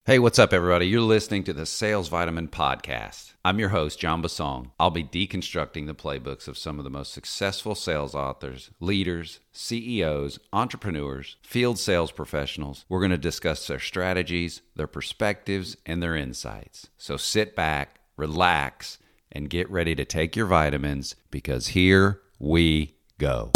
Hey, what's up, everybody? You're listening to the Sales Vitamin Podcast. I'm your host, John Basong. I'll be deconstructing the playbooks of some of the most successful sales authors, leaders, CEOs, entrepreneurs, field sales professionals. We're going to discuss their strategies, their perspectives, and their insights. So sit back, relax, and get ready to take your vitamins because here we go.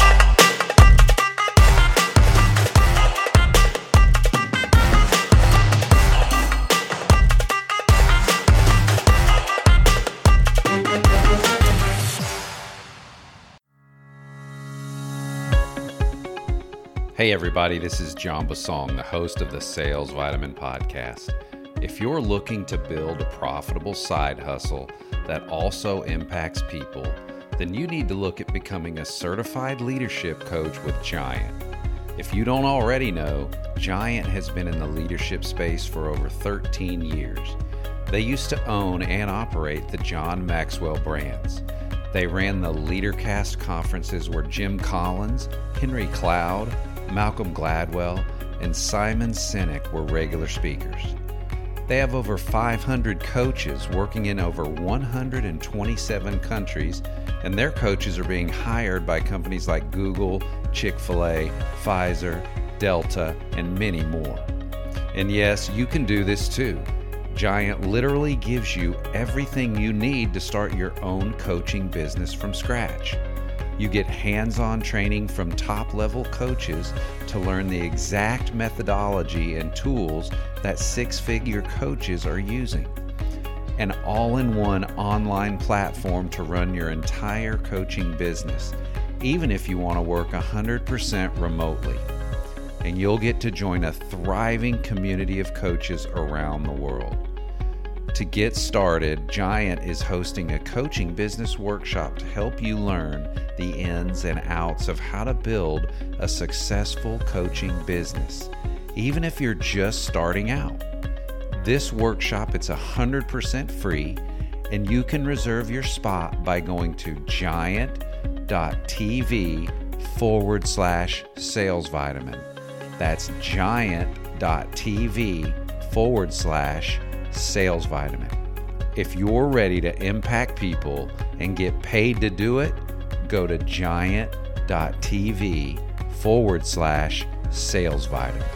Hey everybody, this is John Basong, the host of the Sales Vitamin Podcast. If you're looking to build a profitable side hustle that also impacts people, then you need to look at becoming a certified leadership coach with Giant. If you don't already know, Giant has been in the leadership space for over 13 years. They used to own and operate the John Maxwell brands. They ran the LeaderCast conferences where Jim Collins, Henry Cloud, Malcolm Gladwell, and Simon Sinek were regular speakers. They have over 500 coaches working in over 127 countries, and their coaches are being hired by companies like Google, Chick-fil-A, Pfizer, Delta, and many more. And yes, you can do this too. Giant literally gives you everything you need to start your own coaching business from scratch. You get hands-on training from top-level coaches to learn the exact methodology and tools that six-figure coaches are using. An all-in-one online platform to run your entire coaching business, even if you want to work 100% remotely. And you'll get to join a thriving community of coaches around the world. To get started, Giant is hosting a coaching business workshop to help you learn the ins and outs of how to build a successful coaching business, even if you're just starting out. This workshop, it's 100% free, and you can reserve your spot by going to giant.tv/salesvitamin. That's giant.tv/Sales Vitamin. If you're ready to impact people and get paid to do it, go to giant.tv/Sales Vitamin.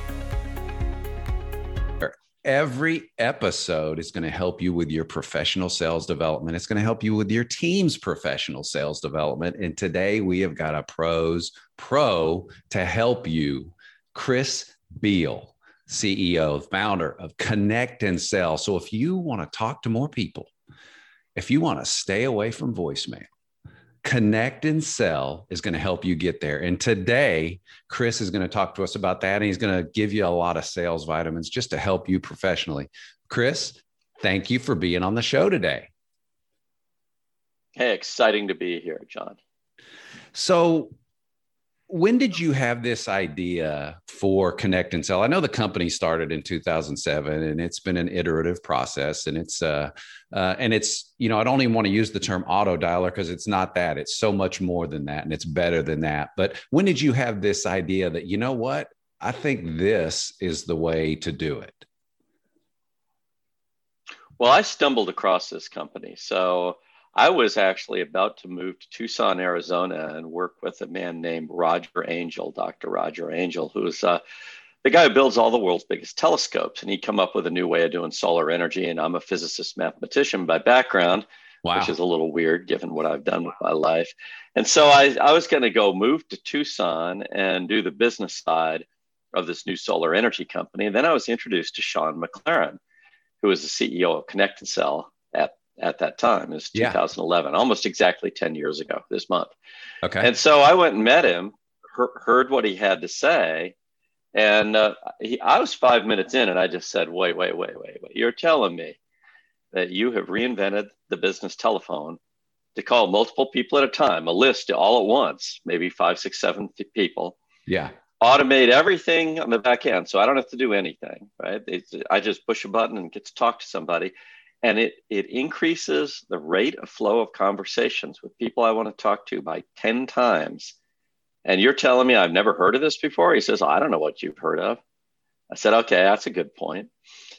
Every episode is going to help you with your professional sales development. It's going to help you with your team's professional sales development. And today we have got a pro to help you, Chris Beall, CEO, founder of Connect and Sell. So if you want to talk to more people, if you want to stay away from voicemail, Connect and Sell is going to help you get there. And today, Chris is going to talk to us about that. And he's going to give you a lot of sales vitamins just to help you professionally. Chris, thank you for being on the show today. Hey, exciting to be here, John. So when did you have this idea for Connect and Sell? I know the company started in 2007 and it's been an iterative process, and it's, I don't even want to use the term auto dialer because it's not that. It's so much more than that, and it's better than that. But when did you have this idea that, you know what, I think this is the way to do it? Well, I stumbled across this company. So I was actually about to move to Tucson, Arizona, and work with a man named Roger Angel, Dr. Roger Angel, who's the guy who builds all the world's biggest telescopes. And he come up with a new way of doing solar energy. And I'm a physicist mathematician by background, Wow. Which is a little weird given what I've done with my life. And so I was going to go move to Tucson and do the business side of this new solar energy company. And then I was introduced to Sean McLaren, who was the CEO of Connect and Sell at that time. It was 2011, almost exactly 10 years ago this month. Okay. And so I went and met him, heard what he had to say. And I was 5 minutes in and I just said, wait. You're telling me that you have reinvented the business telephone to call multiple people at a time, a list all at once, maybe 5, 6, 7 people. Yeah. Automate everything on the back end. So I don't have to do anything, right? I just push a button and get to talk to somebody. And it increases the rate of flow of conversations with people I want to talk to by 10 times. And you're telling me I've never heard of this before? He says, I don't know what you've heard of. I said, okay, that's a good point.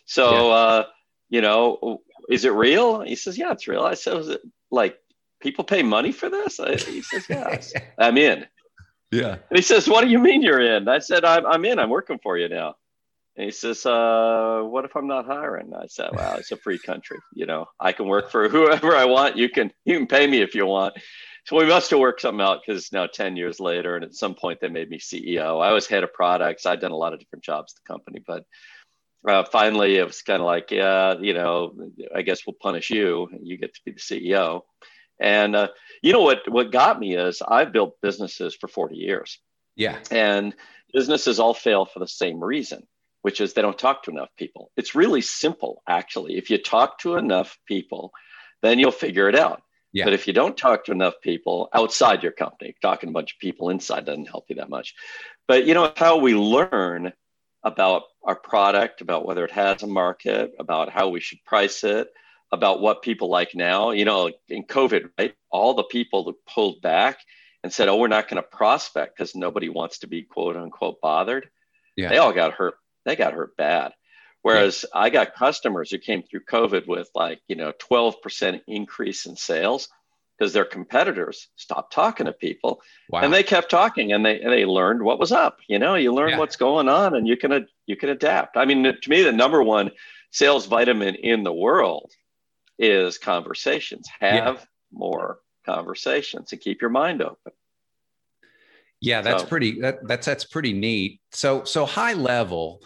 So, you know, is it real? He says, yeah, it's real. I said, is it like people pay money for this? He says, yes, I'm in. Yeah. And he says, what do you mean you're in? I said, I'm in. I'm working for you now. And he says, what if I'm not hiring? I said, well, it's a free country. You know, I can work for whoever I want. You can pay me if you want. So we must have worked something out, because now 10 years later, and at some point they made me CEO. I was head of products. I'd done a lot of different jobs at the company, but finally it was kind of like, yeah, you know, I guess we'll punish you. You get to be the CEO. And you know what got me is I've built businesses for 40 years. Yeah. And businesses all fail for the same reason, which is they don't talk to enough people. It's really simple, actually. If you talk to enough people, then you'll figure it out. Yeah. But if you don't talk to enough people outside your company, talking to a bunch of people inside doesn't help you that much. But you know how we learn about our product, about whether it has a market, about how we should price it, about what people like now. You know, in COVID, right? All the people that pulled back and said, oh, we're not going to prospect because nobody wants to be quote unquote bothered. Yeah. They all got hurt. They got hurt bad. Whereas I got customers who came through COVID with like, you know, 12% increase in sales because their competitors stopped talking to people. Wow. And they kept talking, and they learned what was up. You know, you learn what's going on, and you can adapt. I mean, to me, the number one sales vitamin in the world is conversations. Have more conversations and keep your mind open. Yeah, that's that's pretty neat. So high level,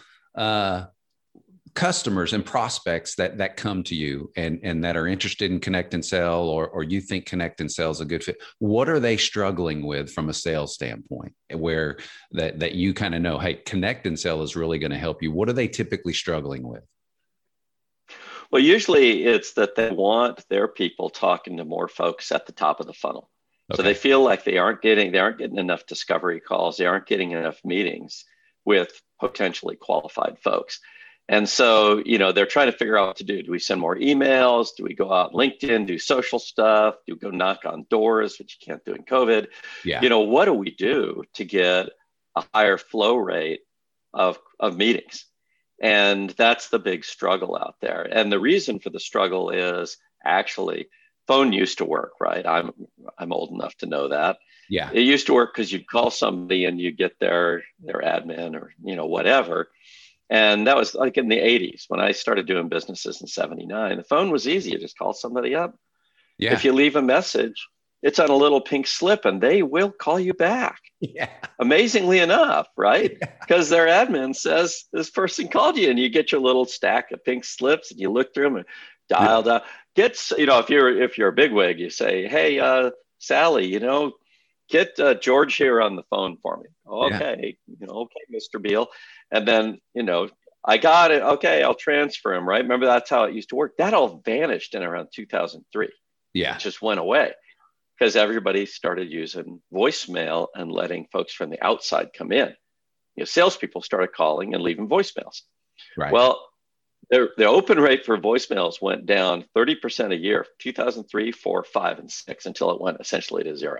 customers and prospects that come to you and that are interested in Connect and Sell, or you think Connect and Sell is a good fit, what are they struggling with from a sales standpoint, where that you kind of know, hey, Connect and Sell is really going to help you? What are they typically struggling with? Well, usually it's that they want their people talking to more folks at the top of the funnel. Okay. So they feel like they aren't getting enough discovery calls. They aren't getting enough meetings with potentially qualified folks. And so, you know, they're trying to figure out what to do. Do we send more emails? Do we go out LinkedIn, do social stuff? Do we go knock on doors, which you can't do in COVID? Yeah. You know, what do we do to get a higher flow rate of meetings? And that's the big struggle out there. And the reason for the struggle is actually phone used to work, right? I'm old enough to know that. Yeah. It used to work because you'd call somebody and you get their admin or, you know, whatever. And that was like in the 80s when I started doing businesses in 79. The phone was easy. You just call somebody up. Yeah. If you leave a message, it's on a little pink slip and they will call you back. Yeah. Amazingly enough, right? Because their admin says this person called you, and you get your little stack of pink slips and you look through them and dial down. You know, if you're a bigwig, you say, hey, Sally, you know, get George here on the phone for me. Okay. You know, okay, Mr. Beal. And then, you know, I got it. Okay, I'll transfer him, right? Remember, that's how it used to work. That all vanished in around 2003. Yeah. It just went away because everybody started using voicemail and letting folks from the outside come in. You know, salespeople started calling and leaving voicemails. Right. Well, the open rate for voicemails went down 30% a year, 2003, 4, 5, and 6, until it went essentially to zero.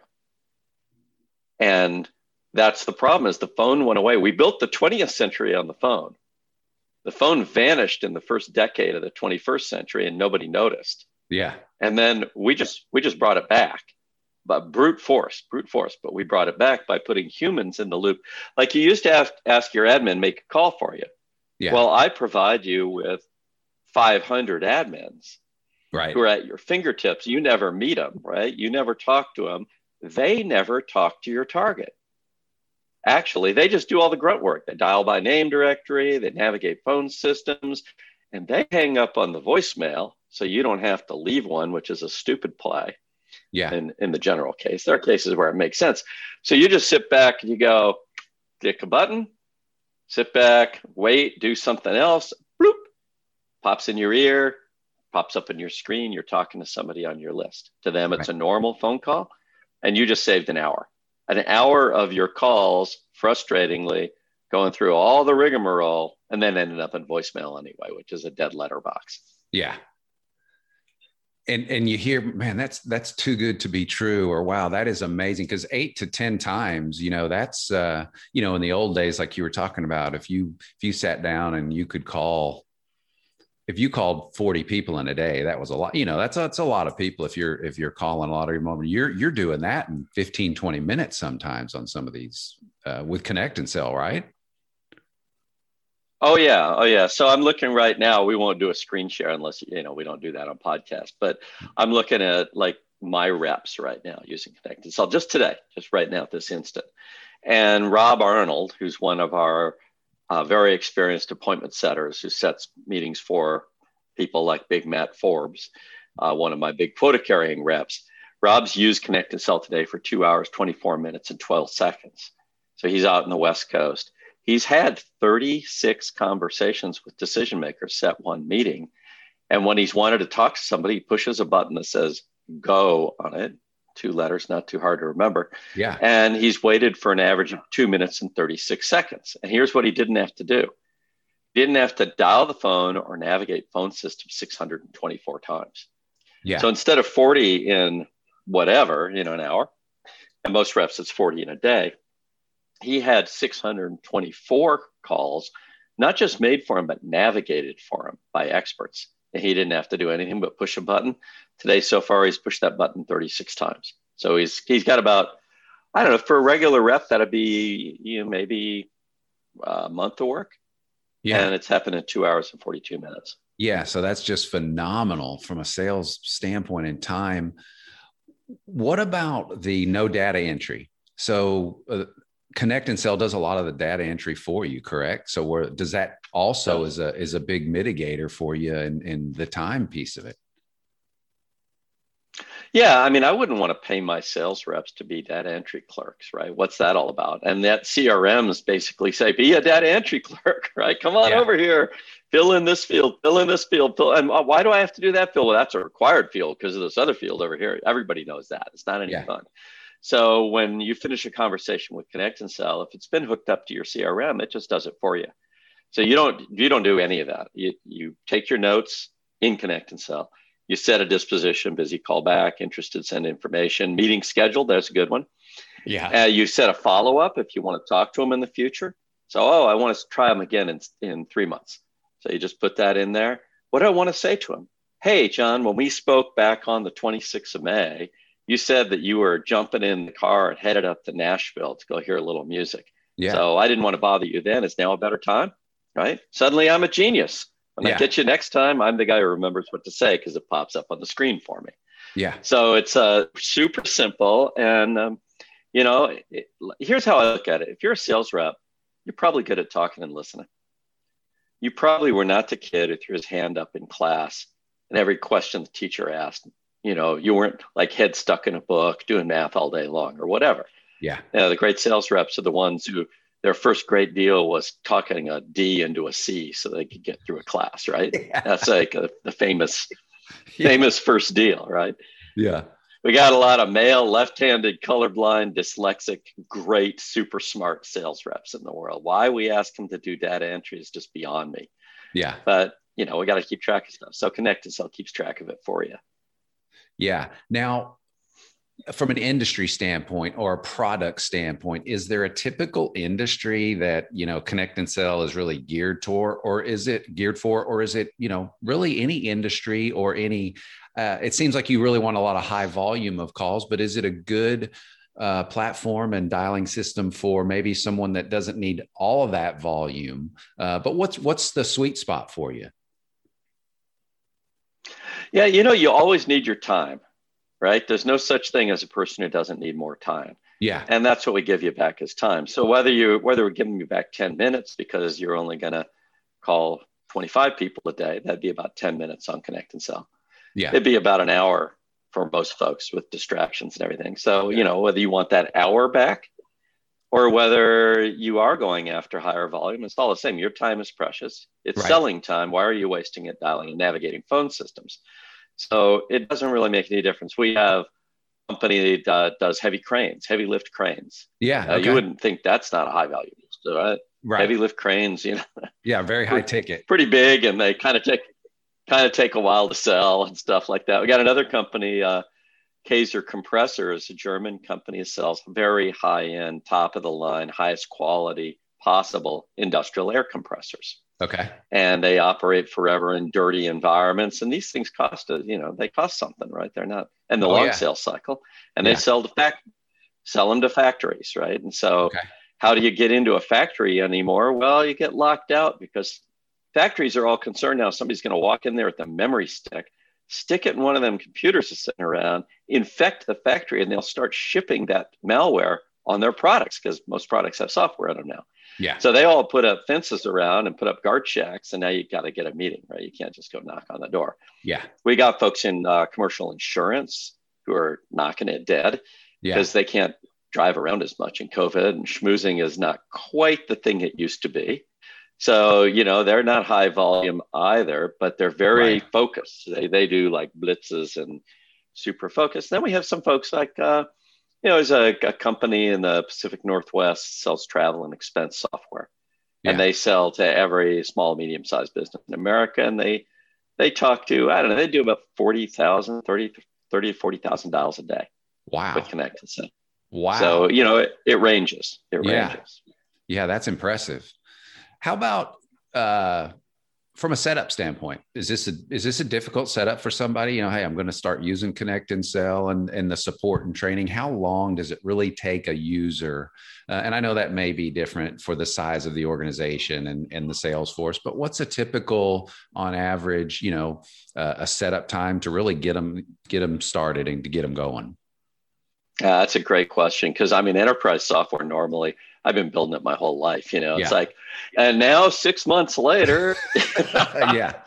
And that's the problem, is the phone went away. We built the 20th century on the phone. The phone vanished in the first decade of the 21st century and nobody noticed. Yeah. And then we just brought it back, but brute force, but we brought it back by putting humans in the loop. Like you used to ask your admin, make a call for you. Yeah. Well, I provide you with 500 admins, right, who are at your fingertips. You never meet them, right? You never talk to them. They never talk to your target. Actually, they just do all the grunt work. They dial by name directory, they navigate phone systems, and they hang up on the voicemail so you don't have to leave one, which is a stupid play. Yeah. In the general case. There are cases where it makes sense. So you just sit back and you go, click a button, sit back, wait, do something else, bloop, pops in your ear, pops up in your screen. You're talking to somebody on your list. To them, it's a normal phone call, and you just saved an hour of your calls, frustratingly, going through all the rigmarole and then ended up in voicemail anyway, which is a dead letterbox. Yeah. And you hear, man, that's too good to be true, or wow, that is amazing. Because 8 to 10 times, you know, that's you know, in the old days, like you were talking about, if you sat down and you could call if you called 40 people in a day, that was a lot. That's a lot of people. If you're calling a lot of your moment, you're doing that in 15, 20 minutes sometimes on some of these with Connect and Sell, right? Oh yeah. Oh yeah. So I'm looking right now. We won't do a screen share unless, we don't do that on podcast, but I'm looking at like my reps right now using Connect and Sell just today, just right now at this instant. And Rob Arnold, who's one of our very experienced appointment setters who sets meetings for people like Big Matt Forbes, one of my big quota carrying reps. Rob's used Connect and Sell today for 2 hours, 24 minutes, and 12 seconds. So he's out in the West Coast. He's had 36 conversations with decision makers set one meeting. And when he's wanted to talk to somebody, he pushes a button that says go on it. 2 letters, not too hard to remember. Yeah. And he's waited for an average of 2 minutes and 36 seconds. And here's what he didn't have to do. He didn't have to dial the phone or navigate phone system 624 times. Yeah. So instead of 40 in whatever, an hour, and most reps it's 40 in a day, he had 624 calls, not just made for him, but navigated for him by experts. And he didn't have to do anything but push a button. Today, so far, he's pushed that button 36 times. So he's got about, I don't know, for a regular rep, that'd be maybe a month of work. Yeah. And it's happened in 2 hours and 42 minutes. Yeah. So that's just phenomenal from a sales standpoint in time. What about the no data entry? So Connect and Sell does a lot of the data entry for you, correct? So does that also is a big mitigator for you in the time piece of it? Yeah, I mean, I wouldn't want to pay my sales reps to be data entry clerks, right? What's that all about? And that CRMs basically say, be a data entry clerk, right? Come on over here, fill in this field, and why do I have to do that field? Well, that's a required field because of this other field over here. Everybody knows that. It's not any fun. So when you finish a conversation with Connect and Sell, if it's been hooked up to your CRM, it just does it for you. So you don't do any of that. You take your notes in Connect and Sell. You set a disposition, busy call back, interested, send information, meeting scheduled. That's a good one. Yeah. You set a follow-up if you want to talk to them in the future. So, I want to try them again in 3 months. So you just put that in there. What do I want to say to them? Hey, John, when we spoke back on the 26th of May, you said that you were jumping in the car and headed up to Nashville to go hear a little music. Yeah. So I didn't want to bother you then. Is now a better time? Right? Suddenly I'm a genius. When I get you next time, I'm the guy who remembers what to say because it pops up on the screen for me. Yeah. So it's super simple. And, here's how I look at it. If you're a sales rep, you're probably good at talking and listening. You probably were not the kid who threw his hand up in class and every question the teacher asked, you weren't like head stuck in a book doing math all day long or whatever. Yeah. The great sales reps are the ones who their first great deal was talking a D into a C so they could get through a class, right? Yeah. That's like the famous first deal, right? Yeah. We got a lot of male, left-handed, colorblind, dyslexic, great, super smart sales reps in the world. Why we ask them to do data entry is just beyond me. Yeah. But, we got to keep track of stuff. So Connect and Sell keeps track of it for you. Yeah. Now, from an industry standpoint or a product standpoint, is there a typical industry that, Connect and Sell is really geared toward, or is it really any industry or any, it seems like you really want a lot of high volume of calls, but is it a good platform and dialing system for maybe someone that doesn't need all of that volume? But what's the sweet spot for you? Yeah. You always need your time. Right? There's no such thing as a person who doesn't need more time. Yeah. And that's what we give you back as time. So whether we're giving you back 10 minutes because you're only going to call 25 people a day, that'd be about 10 minutes on Connect and Sell. Yeah. It'd be about an hour for most folks with distractions and everything. So, whether you want that hour back or whether you are going after higher volume, it's all the same. Your time is precious. It's selling time. Why are you wasting it dialing and navigating phone systems? So it doesn't really make any difference. We have a company that does heavy lift cranes. Yeah. Okay. You wouldn't think that's not a high value, right? Right. Heavy lift cranes, Yeah, very high ticket. Pretty big, and they kind of take a while to sell and stuff like that. We got another company, Kaiser Compressor is a German company that sells very high end, top of the line, highest quality possible industrial air compressors. Okay. and they operate forever in dirty environments. And these things cost they cost something, right? They're not, and the Oh long yeah. sales cycle, and they Yeah. sell them to factories, right? And so Okay. how do you get into a factory anymore? Well, you get locked out because factories are all concerned now. Somebody's going to walk in there with a memory stick it in one of them computers that's sitting around, infect the factory, and they'll start shipping that malware on their products because most products have software in them now. Yeah. So they all put up fences around and put up guard shacks, and now you got to get a meeting, right? You can't just go knock on the door. Yeah. We got folks in commercial insurance who are knocking it dead because they can't drive around as much in COVID, and schmoozing is not quite the thing it used to be. So, they're not high volume either, but they're very focused. They do like blitzes and super focused. Then we have some folks like, there's a company in the Pacific Northwest sells travel and expense software. Yeah. And they sell to every small, medium-sized business in America. And they talk to, I don't know, they do about 40,000, 30 to 40,000 dials a day. Wow. With Connect. Wow. So, it ranges. Ranges. Yeah, that's impressive. How about from a setup standpoint? Is this a difficult setup for somebody? Hey, I'm going to start using Connect and Sell and the support and training. How long does it really take a user? And I know that may be different for the size of the organization and the sales force, but what's a typical, on average, a setup time to really get them started and to get them going? That's a great question because enterprise software normally, I've been building it my whole life. It's like, and now 6 months later, yeah,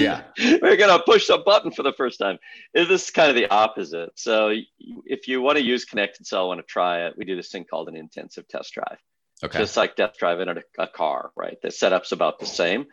we're going to push a button for the first time. This is kind of the opposite. So if you want to use Connect and Sell, want to try it, we do this thing called an intensive test drive. Okay. Just like test driving a car, right? The setup's about the same.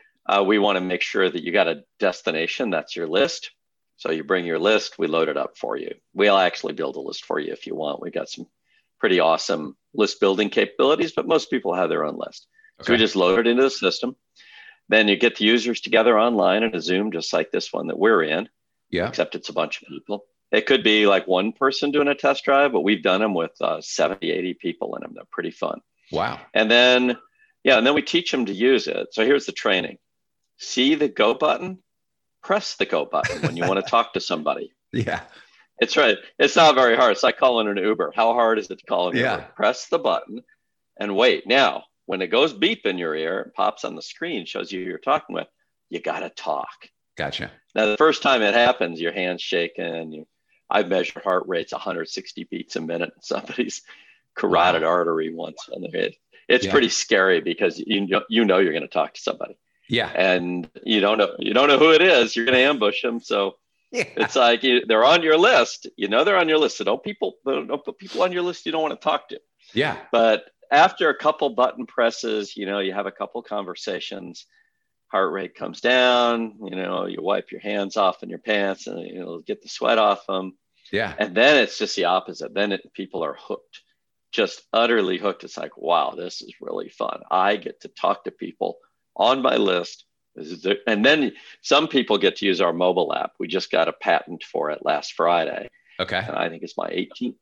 We want to make sure that you got a destination. That's your list. So you bring your list, we load it up for you. We'll actually build a list for you if you want. We got some pretty awesome list building capabilities, but most people have their own list. Okay. So we just load it into the system. Then you get the users together online in a Zoom, just like this one that we're in. Yeah. Except it's a bunch of people. It could be like one person doing a test drive, but we've done them with 70, 80 people in them. They're pretty fun. Wow. And then we teach them to use it. So here's the training. See the go button? Press the go button when you want to talk to somebody. Yeah. It's right. It's not very hard. It's like calling an Uber. How hard is it to call an Uber? Press the button and wait. Now, when it goes beep in your ear, it pops on the screen, shows you who you're talking with, you got to talk. Gotcha. Now, the first time it happens, your hand's shaking. I've measured heart rates 160 beats a minute in somebody's carotid artery once on their head. It's pretty scary because you know you're going to talk to somebody. Yeah. And you don't know who it is. You're going to ambush them. So it's like they're on your list. They're on your list. So don't put people on your list you don't want to talk to. Yeah. But after a couple button presses, you have a couple conversations, heart rate comes down, you wipe your hands off in your pants and get the sweat off them. Yeah. And then it's just the opposite. Then people are hooked, just utterly hooked. It's like, wow, this is really fun. I get to talk to people on my list. And then some people get to use our mobile app. We just got a patent for it last Friday. Okay. And I think it's my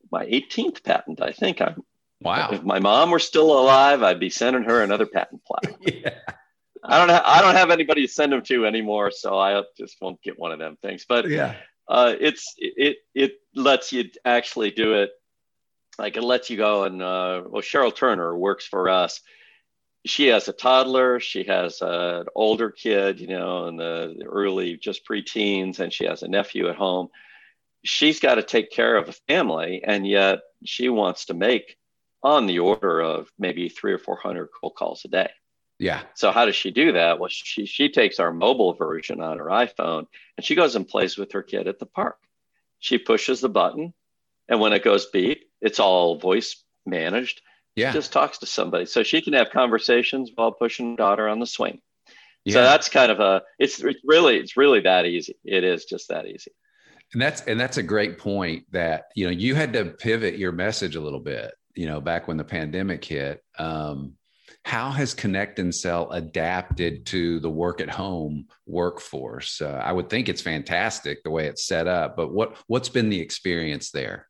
18th patent. I think wow. If my mom were still alive, I'd be sending her another patent plaque. Yeah. I don't have anybody to send them to anymore, so I just won't get one of them things. But yeah, it lets you actually do it. Like it lets you go and Cheryl Turner works for us. She has a toddler, she has an older kid, in the early, just preteens, and she has a nephew at home. She's got to take care of a family, and yet she wants to make on the order of maybe 300 or 400 cold calls a day. Yeah. So how does she do that? Well, she takes our mobile version on her iPhone, and she goes and plays with her kid at the park. She pushes the button, and when it goes beep, it's all voice managed. Yeah. She just talks to somebody. So she can have conversations while pushing her daughter on the swing. Yeah. So that's kind of it's really that easy. It is just that easy. And that's a great point that, you had to pivot your message a little bit, back when the pandemic hit. How has Connect and Sell adapted to the work at home workforce? I would think it's fantastic the way it's set up, but what's been the experience there?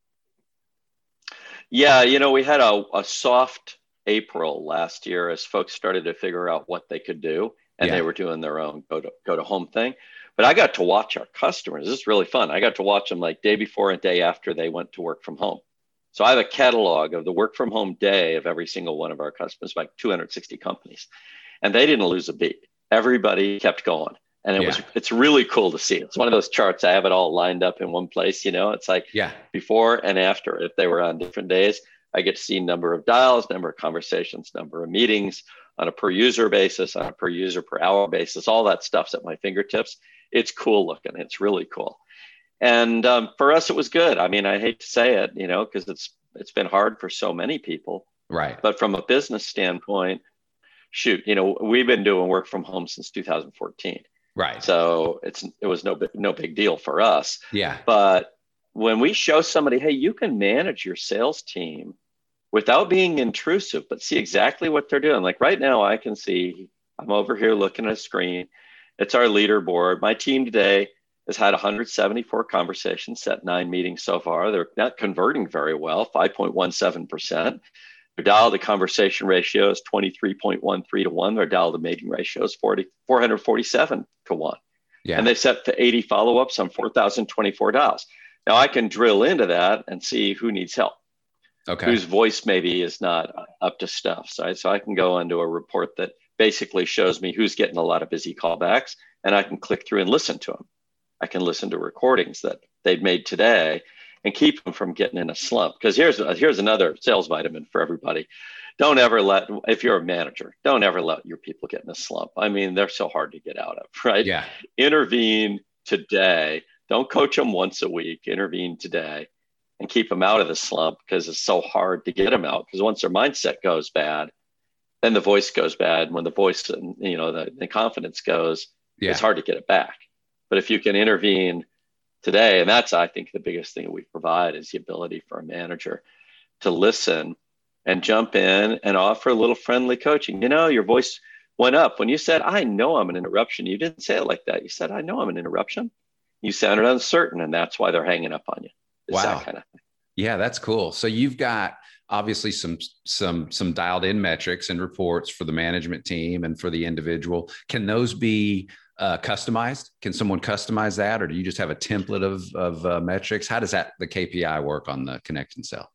Yeah, we had a soft April last year as folks started to figure out what they could do. and they were doing their own go to home thing. But I got to watch our customers. This is really fun. I got to watch them like day before and day after they went to work from home. So I have a catalog of the work from home day of every single one of our customers, like 260 companies, and they didn't lose a beat. Everybody kept going. And it's really cool to see. It's one of those charts. I have it all lined up in one place. It's like before and after. If they were on different days, I get to see number of dials, number of conversations, number of meetings on a per user basis, on a per user per hour basis. All that stuff's at my fingertips. It's cool looking. It's really cool. And for us, it was good. I mean, I hate to say it, because it's been hard for so many people. Right. But from a business standpoint, shoot, we've been doing work from home since 2014. Right. So it was no big deal for us. Yeah. But when we show somebody, hey, you can manage your sales team without being intrusive, but see exactly what they're doing. Like right now, I can see, I'm over here looking at a screen. It's our leaderboard. My team today has had 174 conversations, set 9 meetings so far. They're not converting very well, 5.17%. Their dial to conversation ratio is 23.13 to 1. Their dial to meeting ratio is 447 to 1. Yeah. And they set to 80 follow-ups on 4,024 dials. Now I can drill into that and see who needs help. Okay. Whose voice maybe is not up to stuff. So I can go into a report that basically shows me who's getting a lot of busy callbacks, and I can click through and listen to them. I can listen to recordings that they've made today and keep them from getting in a slump. Because here's another sales vitamin for everybody. If you're a manager, don't ever let your people get in a slump. I mean, they're so hard to get out of, right? Yeah. Intervene today. Don't coach them once a week. Intervene today and keep them out of the slump, because it's so hard to get them out. Because once their mindset goes bad, then the voice goes bad. And when the voice and the confidence goes, it's hard to get it back. But if you can intervene today, and that's, I think, the biggest thing that we provide is the ability for a manager to listen and jump in and offer a little friendly coaching. Your voice went up when you said, I know I'm an interruption. You didn't say it like that. You said, I know I'm an interruption. You sounded uncertain, and that's why they're hanging up on you. It's that kind of thing. Yeah, that's cool. So you've got obviously some dialed in metrics and reports for the management team and for the individual. Can those be customized? Can someone customize that, or do you just have a template of metrics? How does the KPI work on the Connect and Sell?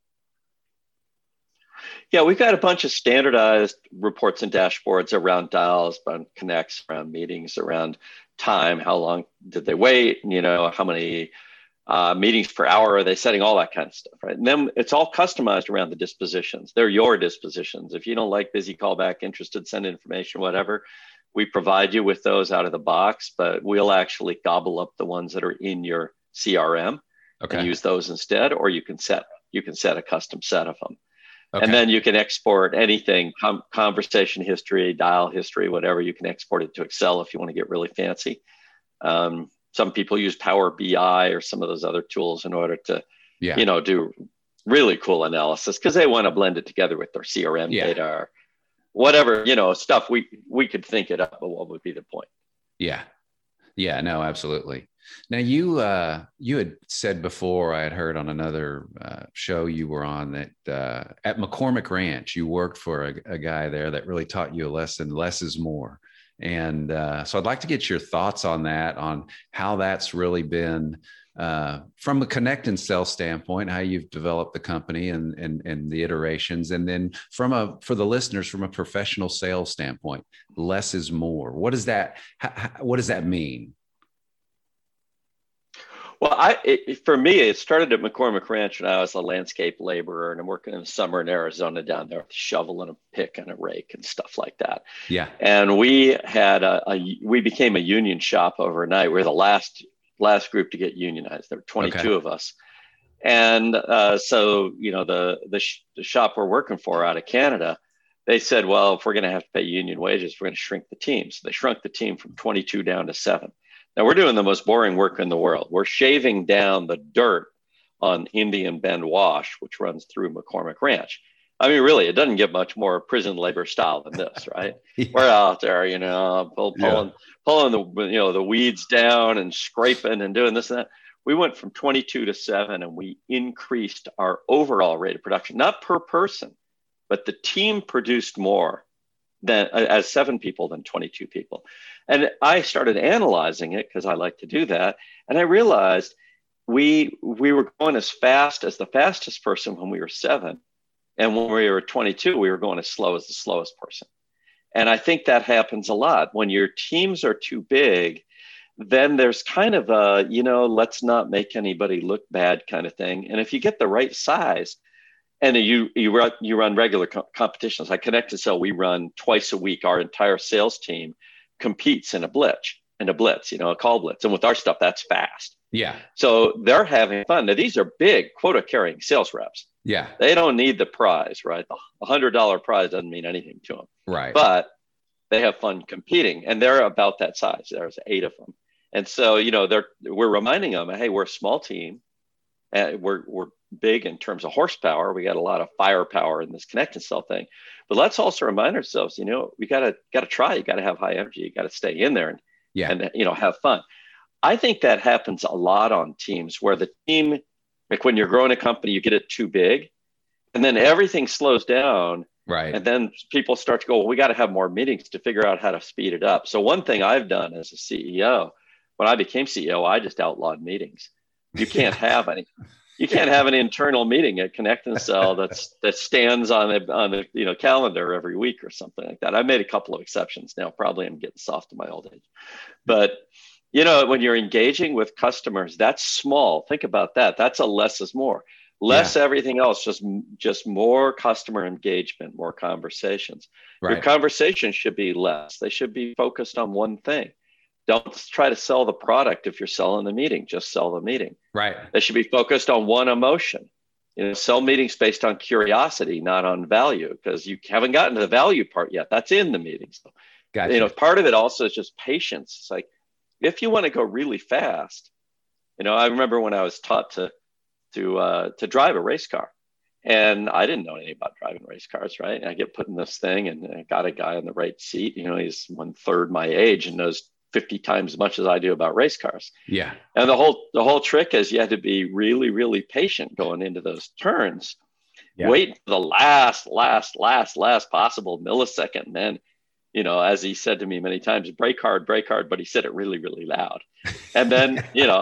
Yeah, we've got a bunch of standardized reports and dashboards around dials, around connects, around meetings, around time. How long did they wait? How many meetings per hour are they setting? All that kind of stuff, right? And then it's all customized around the dispositions. They're your dispositions. If you don't like busy, callback, interested, send information, whatever, we provide you with those out of the box, but we'll actually gobble up the ones that are in your CRM and use those instead, or you can set a custom set of them. Okay. And then you can export anything, conversation history, dial history, whatever. You can export it to Excel if you want to get really fancy. Some people use Power BI or some of those other tools in order to, do really cool analysis, because they want to blend it together with their CRM data or whatever, stuff we could think it up, but what would be the point? Yeah. Yeah, no, absolutely. Now you had said before, I had heard on another show you were on that at McCormick Ranch, you worked for a guy there that really taught you a lesson, less is more. And so I'd like to get your thoughts on that, on how that's really been from a Connect and Sell standpoint, how you've developed the company and the iterations. And then for the listeners, from a professional sales standpoint, less is more. What does that mean? Well, for me, it started at McCormick Ranch when I was a landscape laborer, and I'm working in the summer in Arizona down there with a shovel and a pick and a rake and stuff like that. Yeah. And we had we became a union shop overnight. We were the last group to get unionized. There were 22 of us. And so, the shop we're working for out of Canada, they said, well, if we're going to have to pay union wages, we're going to shrink the team. So they shrunk the team from 22 down to 7. Now we're doing the most boring work in the world. We're shaving down the dirt on Indian Bend Wash, which runs through McCormick Ranch. I mean, really, it doesn't get much more prison labor style than this, right? Yeah. We're out there, pulling the weeds down and scraping and doing this and that. We went from 22 to 7, and we increased our overall rate of production, not per person, but the team produced more than as 7 people than 22 people. And I started analyzing it because I like to do that. And I realized we were going as fast as the fastest person when we were 7. And when we were 22, we were going as slow as the slowest person. And I think that happens a lot. When your teams are too big, then there's kind of a, let's not make anybody look bad kind of thing. And if you get the right size, and you run regular competitions, like Connect and Sell, we run twice a week. Our entire sales team competes in a blitz, a call blitz. And with our stuff, that's fast. Yeah. So they're having fun. Now, these are big quota carrying sales reps. Yeah. They don't need the prize, right? The $100 prize doesn't mean anything to them. Right. But they have fun competing, and they're about that size. There's 8 of them. And so, we're reminding them, hey, we're a small team. We're big in terms of horsepower. We got a lot of firepower in this Connect and Sell thing. But let's also remind ourselves, we got to try. You got to have high energy. You got to stay in there and have fun. I think that happens a lot on teams where the team, like when you're growing a company, you get it too big, and then everything slows down. Right. And then people start to go, well, we got to have more meetings to figure out how to speed it up. So one thing I've done as a CEO, when I became CEO, I just outlawed meetings. You can't have any. You can't have an internal meeting at Connect and Sell that stands on the calendar every week or something like that. I made a couple of exceptions now. Probably I'm getting soft in my old age, but when you're engaging with customers, that's small. Think about that. That's a less is more. Less everything else, just more customer engagement, more conversations. Right. Your conversations should be less. They should be focused on one thing. Don't try to sell the product if you're selling the meeting. Just sell the meeting. Right. They should be focused on one emotion. Sell meetings based on curiosity, not on value, because you haven't gotten to the value part yet. That's in the meeting. So, gotcha. Part of it also is just patience. It's like, if you want to go really fast, I remember when I was taught to drive a race car, and I didn't know anything about driving race cars, right? And I get put in this thing, and I got a guy in the right seat. He's 1/3 my age and knows 50 times as much as I do about race cars. Yeah. And the whole trick is you had to be really, really patient going into those turns. Yeah. Wait for the last possible millisecond. And then, as he said to me many times, brake hard, but he said it really, really loud. And then,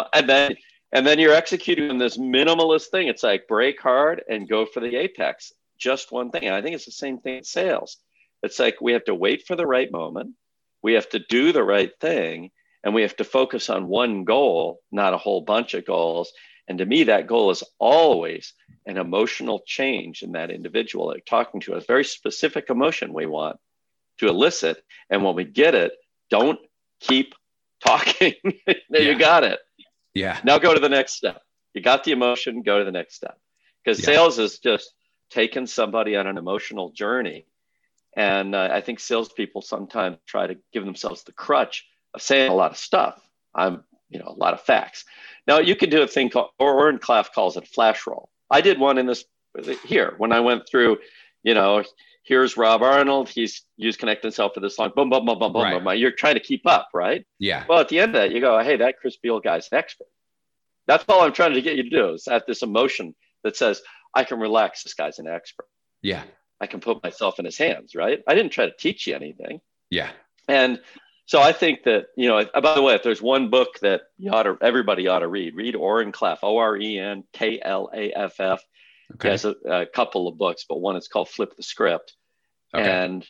and then you're executing on this minimalist thing. It's like brake hard and go for the apex. Just one thing. And I think it's the same thing in sales. It's like we have to wait for the right moment. We have to do the right thing, and we have to focus on one goal, not a whole bunch of goals. And to me, that goal is always an emotional change in that individual. Like talking to a very specific emotion we want to elicit. And when we get it, don't keep talking. You got it. Yeah. Now go to the next step. You got the emotion, go to the next step. Because sales is just taking somebody on an emotional journey. And I think salespeople sometimes try to give themselves the crutch of saying a lot of stuff. A lot of facts. Now you can do a thing called, or Oren Klaff calls it a flash roll. I did one in this here when I went through, here's Rob Arnold. He's used Connect and Sell for this long. Boom, boom, boom, boom, boom, boom. You're trying to keep up, right? Yeah. Well, at the end of that, you go, hey, that Chris Beal guy's an expert. That's all I'm trying to get you to do is have this emotion that says, I can relax. This guy's an expert. Yeah. I can put myself in his hands, right? I didn't try to teach you anything. Yeah. And so I think that, by the way, if there's one book that everybody ought to read Oren Klaff, ORENKLAFF. Okay. He has a couple of books, but one is called Flip the Script. Okay. And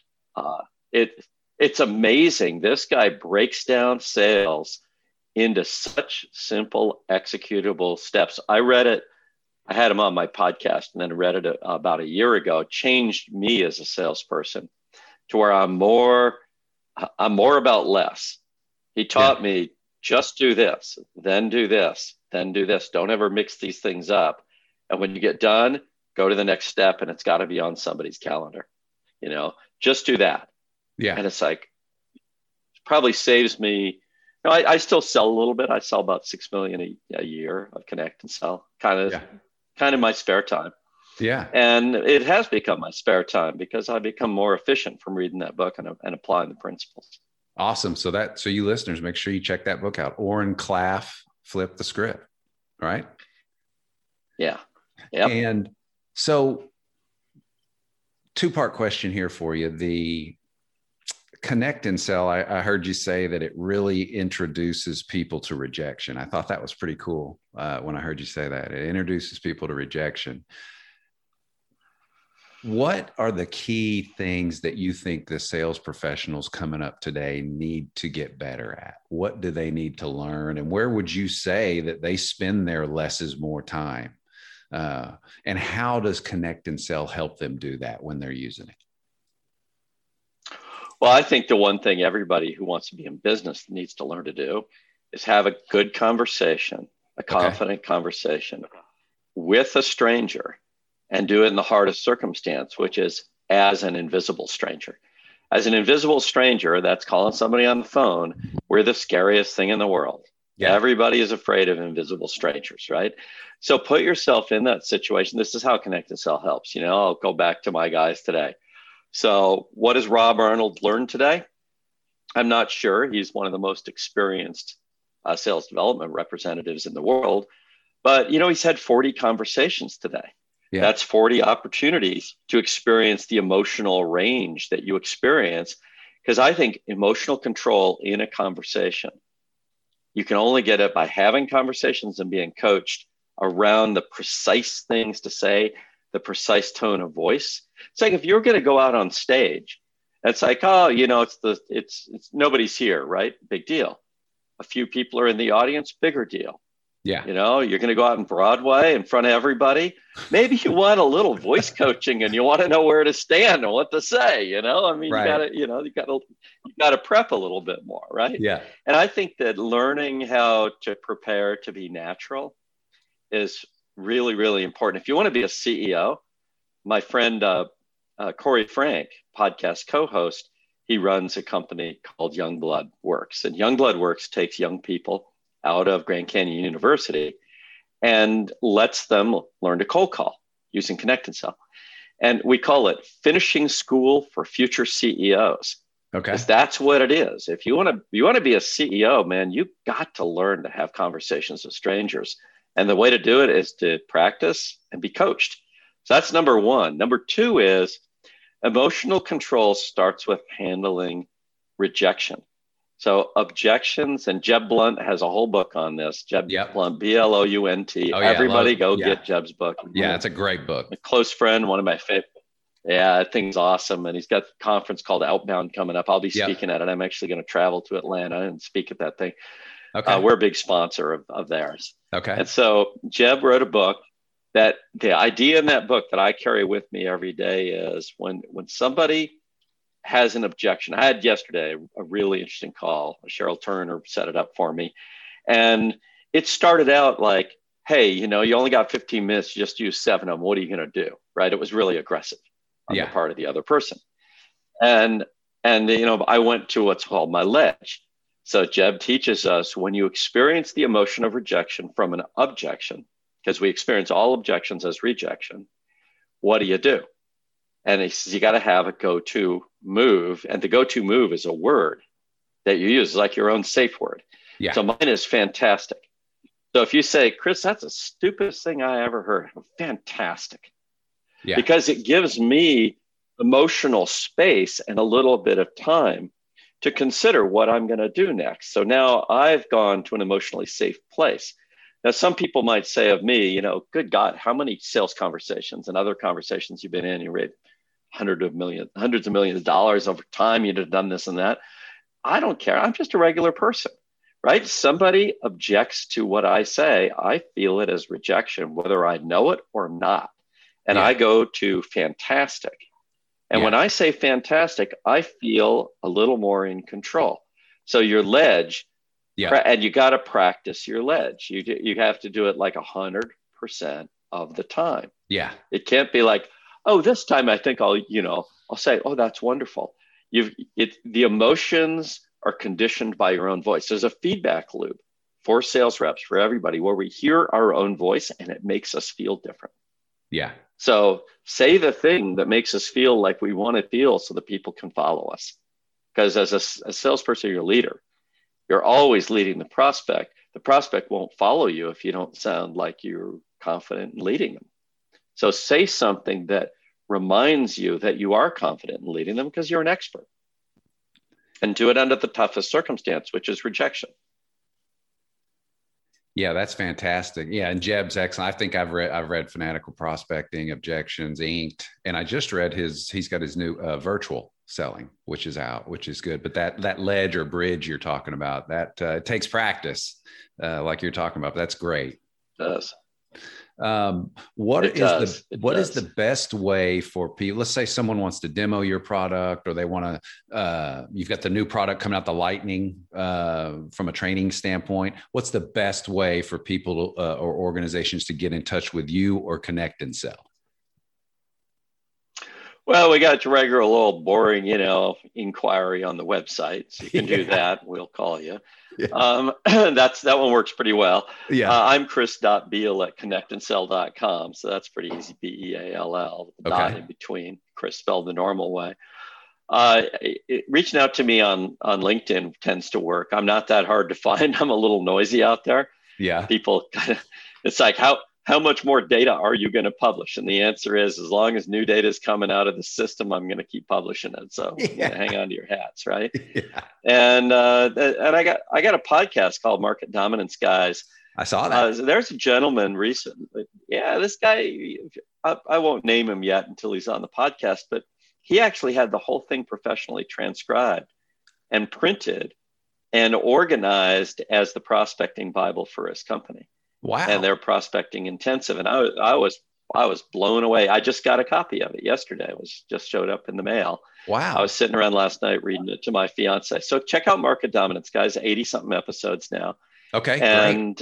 it's amazing. This guy breaks down sales into such simple executable steps. I read it. I had him on my podcast and then read it about a year ago. It changed me as a salesperson to where I'm more about less. He taught me just do this, then do this, then do this. Don't ever mix these things up. And when you get done, go to the next step, and it's got to be on somebody's calendar. Just do that. Yeah. And it's like, it probably saves me. I still sell a little bit. I sell about $6 million a year of Connect and Sell, kind of my spare time. Yeah. And it has become my spare time because I've become more efficient from reading that book and applying the principles. Awesome. So you listeners, make sure you check that book out. Oren Klaff, Flip the Script. All right. Yeah. Yeah. And so 2-part question here for you. Connect and Sell, I heard you say that it really introduces people to rejection. I thought that was pretty cool when I heard you say that. It introduces people to rejection. What are the key things that you think the sales professionals coming up today need to get better at? What do they need to learn? And where would you say that they spend their less is more time? And how does Connect and Sell help them do that when they're using it? Well, I think the one thing everybody who wants to be in business needs to learn to do is have a good conversation, a confident conversation with a stranger, and do it in the hardest circumstance, which is as an invisible stranger. As an invisible stranger, that's calling somebody on the phone. We're the scariest thing in the world. Yeah. Everybody is afraid of invisible strangers, right? So put yourself in that situation. This is how Connect and Sell helps. You know, I'll go back to my guys today. So what has Rob Arnold learned today? I'm not sure. He's one of the most experienced sales development representatives in the world. But, you know, he's had 40 conversations today. Yeah. That's 40 opportunities to experience the emotional range that you experience. Because I think emotional control in a conversation, you can only get it by having conversations and being coached around the precise things to say, the precise tone of voice. It's like if you're going to go out on stage, it's like, oh, you know, it's nobody's here, right? Big deal. A few people are in the audience, bigger deal. Yeah. You know, you're going to go out on Broadway in front of everybody. Maybe you want a little voice coaching and you want to know where to stand and what to say, you know, I mean, right. you got to prep a little bit more. Right. Yeah. And I think that learning how to prepare to be natural is really, really important. If you want to be a CEO, my friend, Corey Frank, podcast co-host, he runs a company called Youngblood Works, and Youngblood Works takes young people out of Grand Canyon University and lets them learn to cold call using Connect and Sell. And we call it finishing school for future CEOs. Okay. Because that's what it is. If you want to be a CEO, man, you got to learn to have conversations with strangers. And the way to do it is to practice and be coached. So that's number one. Number two is emotional control starts with handling rejection. So objections, and Jeb Blunt has a whole book on this. Jeb Blunt, Blount. Oh, yeah, everybody get Jeb's book. Yeah, it's a great book. A close friend, one of my favorite. Yeah, that thing's awesome. And he's got a conference called Outbound coming up. I'll be speaking at it. I'm actually going to travel to Atlanta and speak at that thing. Okay. We're a big sponsor of theirs. Okay. And so Jeb wrote a book that the idea in that book that I carry with me every day is when somebody has an objection. I had yesterday a really interesting call. Cheryl Turner set it up for me. And it started out like, hey, you know, you only got 15 minutes, just use 7 of them. What are you going to do? Right. It was really aggressive on the part of the other person. And, you know, I went to what's called my ledge. So Jeb teaches us when you experience the emotion of rejection from an objection, because we experience all objections as rejection, what do? And he says, you got to have a go-to move. And the go-to move is a word that you use, like your own safe word. Yeah. So mine is fantastic. So if you say, Chris, that's the stupidest thing I ever heard. Fantastic. Yeah. Because it gives me emotional space and a little bit of time to consider what I'm going to do next. So now I've gone to an emotionally safe place. Now, some people might say of me, you know, good God, how many sales conversations and other conversations you've been in? You read hundreds of millions of dollars over time. You'd have done this and that. I don't care. I'm just a regular person, right? Somebody objects to what I say. I feel it as rejection, whether I know it or not. And I go to fantastic. And when I say fantastic, I feel a little more in control. So your ledge, and you got to practice your ledge. You have to do it like 100% of the time. Yeah. It can't be like, oh, this time I think I'll say, oh, that's wonderful. The emotions are conditioned by your own voice. There's a feedback loop for sales reps, for everybody, where we hear our own voice and it makes us feel different. Yeah. So say the thing that makes us feel like we want to feel so that people can follow us. Because as a salesperson, you're a leader. You're always leading the prospect. The prospect won't follow you if you don't sound like you're confident in leading them. So say something that reminds you that you are confident in leading them because you're an expert. and do it under the toughest circumstance, which is rejection. Yeah, that's fantastic. Yeah, and Jeb's excellent. I think I've read Fanatical Prospecting, Objections, Inked, and I just read he's got his new virtual selling, which is out, which is good. But that ledge or bridge you're talking about, that it takes practice, like you're talking about. But that's great. It does. What is the best way for people? Let's say someone wants to demo your product, or they want to, you've got the new product coming out, the Lightning, from a training standpoint. What's the best way for people or organizations to get in touch with you or connect and sell? Well, we got your regular little boring, inquiry on the website. So you can do that. We'll call you. Yeah. That one works pretty well. Yeah. I'm chris.beall@connectandsell.com. So that's pretty easy. BEALL, the dot in between. Chris spelled the normal way. Reaching out to me on LinkedIn tends to work. I'm not that hard to find. I'm a little noisy out there. Yeah. People it's like, how much more data are you going to publish? And the answer is, as long as new data is coming out of the system, I'm going to keep publishing it. So hang on to your hats, right? Yeah. And I got a podcast called Market Dominance Guys. I saw that. There's a gentleman recently. Yeah, this guy, I won't name him yet until he's on the podcast, but he actually had the whole thing professionally transcribed and printed and organized as the prospecting Bible for his company. Wow. And they're prospecting intensive. And I was blown away. I just got a copy of it yesterday. It just showed up in the mail. Wow. I was sitting around last night reading it to my fiance. So check out Market Dominance, guys, 80 something episodes now. Okay. And,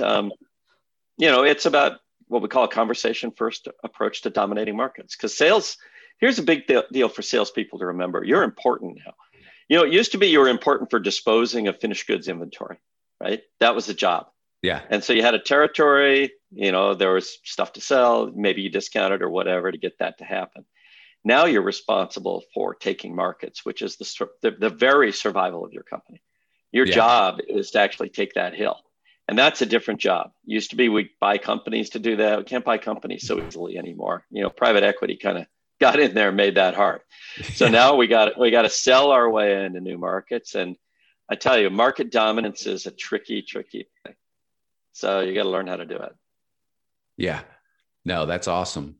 it's about what we call a conversation first approach to dominating markets. Because sales, here's a big deal for salespeople to remember. You're important now. It used to be you were important for disposing of finished goods inventory, right? That was the job. Yeah. And so you had a territory, there was stuff to sell, maybe you discounted or whatever to get that to happen. Now you're responsible for taking markets, which is the very survival of your company. Your job is to actually take that hill. And that's a different job. Used to be we buy companies to do that. We can't buy companies so easily anymore. Private equity kind of got in there and made that hard. So now we got to sell our way into new markets. And I tell you, market dominance is a tricky thing. So you got to learn how to do it. Yeah, no, that's awesome.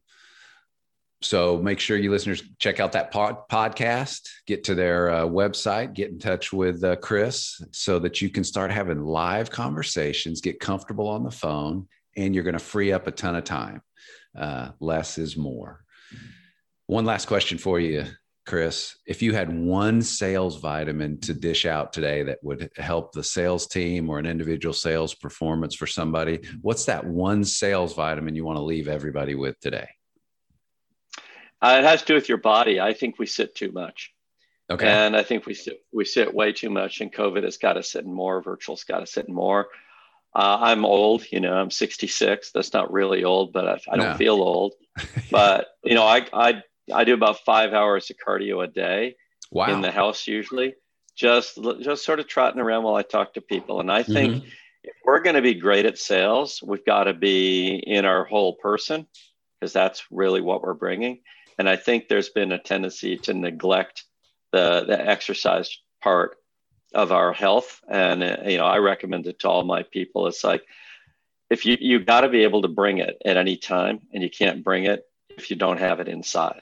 So make sure you listeners check out that podcast, get to their website, get in touch with Chris so that you can start having live conversations, get comfortable on the phone, and you're going to free up a ton of time. Less is more. One last question for you, Chris. If you had one sales vitamin to dish out today that would help the sales team or an individual sales performance for somebody, what's that one sales vitamin you want to leave everybody with today? It has to do with your body. I think we sit too much. Okay. And I think we sit way too much, and COVID has got to sit in more. Virtual's got to sit in more. I'm old, I'm 66. That's not really old, but I don't feel old. But, I do about 5 hours of cardio a day. Wow. In the house, usually just sort of trotting around while I talk to people. And I think if we're going to be great at sales, we've got to be in our whole person, because that's really what we're bringing. And I think there's been a tendency to neglect the exercise part of our health. And, I recommend it to all my people. It's like, if you got to be able to bring it at any time, and you can't bring it if you don't have it inside.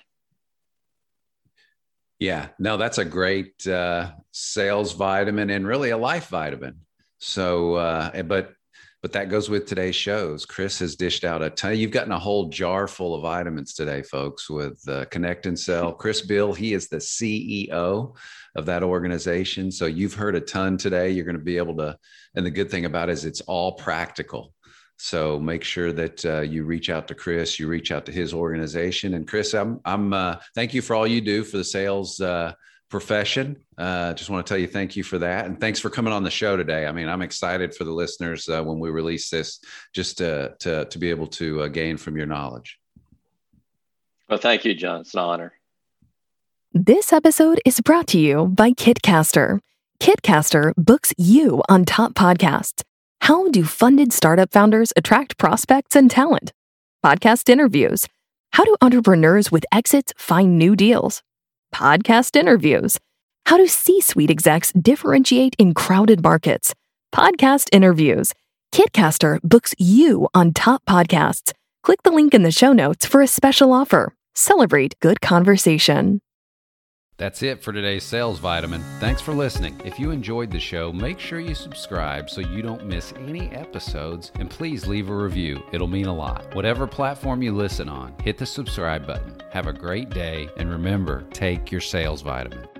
Yeah, no, that's a great sales vitamin and really a life vitamin. So, but that goes with today's shows. Chris has dished out a ton. You've gotten a whole jar full of vitamins today, folks, with Connect and Sell. Chris Beall, he is the CEO of that organization. So you've heard a ton today. You're going to be able to, and the good thing about it is it's all practical. So make sure that you reach out to Chris, you reach out to his organization. And Chris, I'm thank you for all you do for the sales profession. Just want to tell you thank you for that. And thanks for coming on the show today. I mean, I'm excited for the listeners when we release this, just to be able to gain from your knowledge. Well, thank you, John. It's an honor. This episode is brought to you by Kitcaster. Kitcaster books you on top podcasts. How do funded startup founders attract prospects and talent? Podcast interviews. How do entrepreneurs with exits find new deals? Podcast interviews. How do C-suite execs differentiate in crowded markets? Podcast interviews. KitCaster books you on top podcasts. Click the link in the show notes for a special offer. Celebrate good conversation. That's it for today's Sales Vitamin. Thanks for listening. If you enjoyed the show, make sure you subscribe so you don't miss any episodes, and please leave a review. It'll mean a lot. Whatever platform you listen on, hit the subscribe button. Have a great day, and remember, take your Sales Vitamin.